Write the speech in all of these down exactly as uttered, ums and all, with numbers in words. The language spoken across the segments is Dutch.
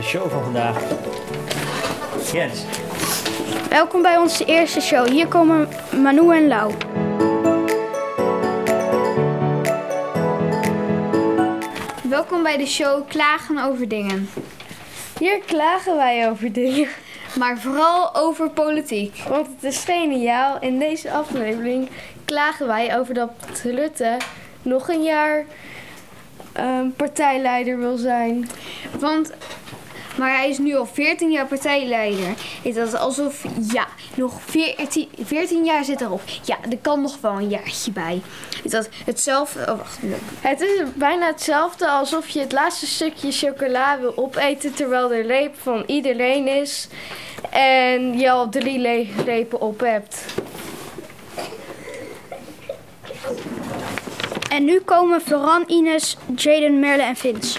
show van vandaag. Jens. Welkom bij onze eerste show. Hier komen Manu en Lau. Welkom bij de show Klagen over dingen. Hier klagen wij over dingen. Maar vooral over politiek. Want het is geniaal. In deze aflevering klagen wij over dat Rutte nog een jaar um, partijleider wil zijn. Want, maar hij is nu al veertien jaar partijleider. Is dat alsof, ja, nog veertien, veertien jaar zit erop. Ja, er kan nog wel een jaartje bij. Is dat hetzelfde? Oh, wacht. Het is bijna hetzelfde alsof je het laatste stukje chocola wil opeten terwijl de reep van iedereen is. En je al drie lege repen op hebt. En nu komen Florent, Ines, Jaden, Merle en Vince.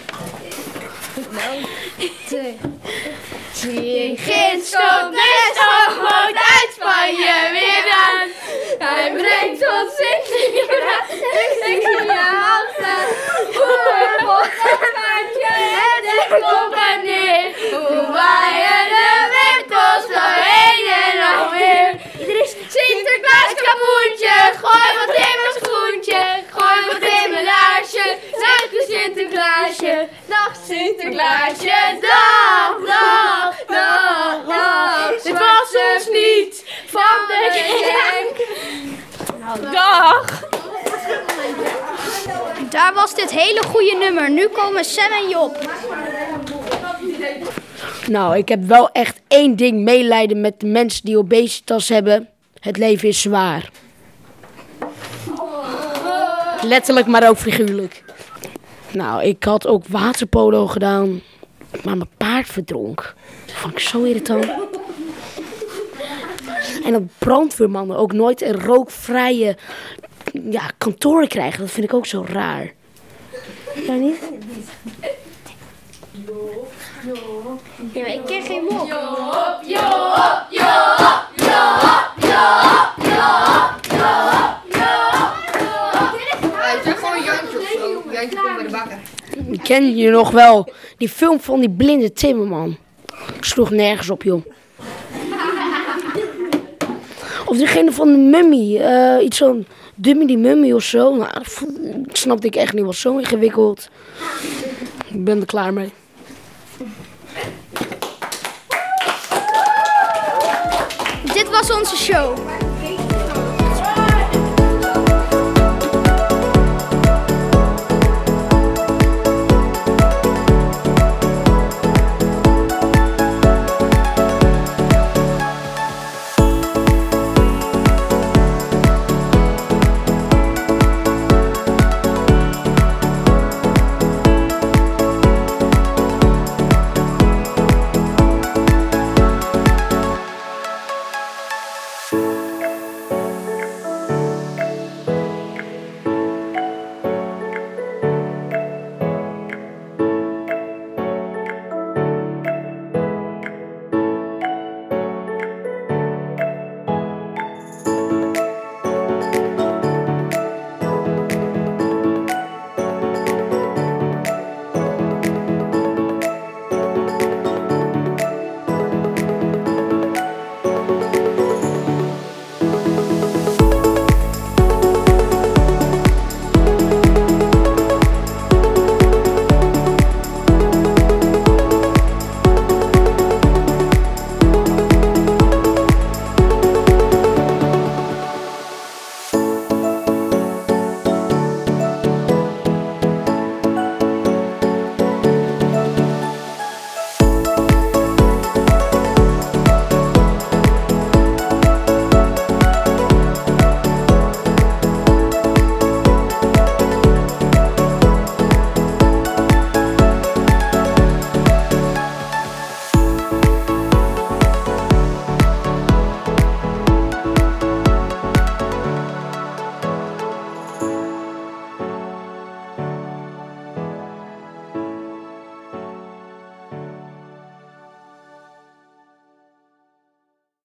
Gids komt de stoomboot uit Spanje weer aan. Hij brengt ons Sint-Nicolaas, Sint-Nicolaas. Hoe wordt het maandje en het komt er neer. Hoe waaien de wimpels zo heen en alweer. Sinterklaas kapoentje, gooi wat in mijn schoentje. Gooi wat in mijn laarsje, zeg de Sinterklaasje. Dag Sinterklaasje, dag, dag, dag, dag. Dit was ons niet van de genk. Dag. Daar was dit hele goede nummer. Nu komen Sam en Job. Nou, ik heb wel echt één ding medelijden met de mensen die obesitas hebben. Het leven is zwaar. Letterlijk, maar ook figuurlijk. Nou, ik had ook waterpolo gedaan, maar mijn paard verdronk. Dat vond ik zo irritant. En dat brandweermannen ook nooit een rookvrije ja, kantoor krijgen, dat vind ik ook zo raar. Ja, niet? Ja, ik ken geen mop. Job, Job, Job, Job, Job, Job, Job, Job. Het is gewoon Jantje of zo. Jantje komt bij de bakker. Ken je nog wel die film van die blinde timmerman? Sloeg nergens op, joh. Of diegene van de Mummy. Uh, iets van Dummy die Mummy of zo. Nou, dat snapte ik echt niet. Was zo ingewikkeld. Ik ben er klaar mee. Dit was onze show.